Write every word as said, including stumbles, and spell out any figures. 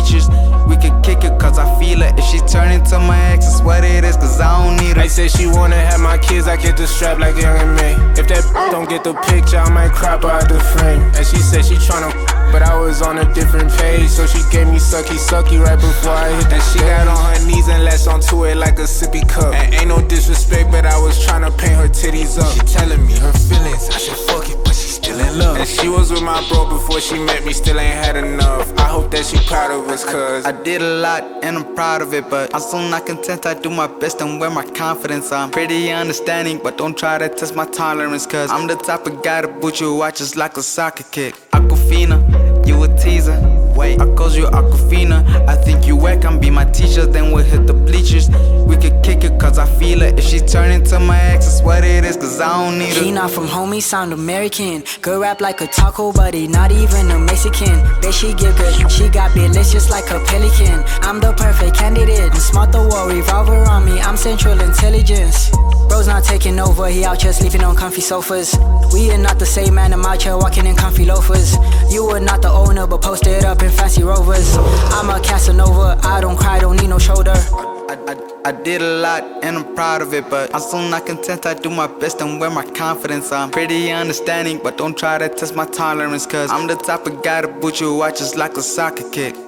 bleachers. We could kick it cause I feel it. If she turn into my ex, it's what it is cause I don't need her. I said she wanna have my kids, I get the strap like Young and May. If that don't get the picture, I might crop her out the frame. And she said she tryna, but I was on a different page. So she gave me sucky sucky right before I hit that. She got on her knees and latched onto it like a sippy cup. And ain't no disrespect, but I was tryna paint her titties up. She telling me her feelings, I said fuck it, but she still in love. And she was with my bro before she met me, still ain't had enough. I hope that she proud of us cause I did a lot and I'm proud of it, but I'm so not content. I do my best and wear my confidence. I'm pretty understanding, but don't try to test my tolerance, cause I'm the type of guy to boot you out just like a soccer kick. Aquafina, you a teaser. Wait, I calls you Aquafina. I think you whack, I'm be my teacher, then we'll hit the bleachers. We could kick it cause I feel it. If she turn into my ex, it's what it is cause I don't need her. He not from home, he sound American. Girl rap like a taco, but he not even a Mexican. Bet she get good, she got billets just like a pelican. I'm the perfect candidate, smart the war, revolver on me, I'm central intelligence. Bro's not taking over, he out here sleeping on comfy sofas. We are not the same man, I'm out here walking in comfy loafers. You are not the owner, but posted up in fancy rovers. I'm a Casanova, I don't cry, don't need no shoulder. I, I, I did a lot and I'm proud of it, but I'm so not content. I do my best and wear my confidence. I'm pretty understanding, but don't try to test my tolerance, cause I'm the type of guy to boot you out just like a soccer kick.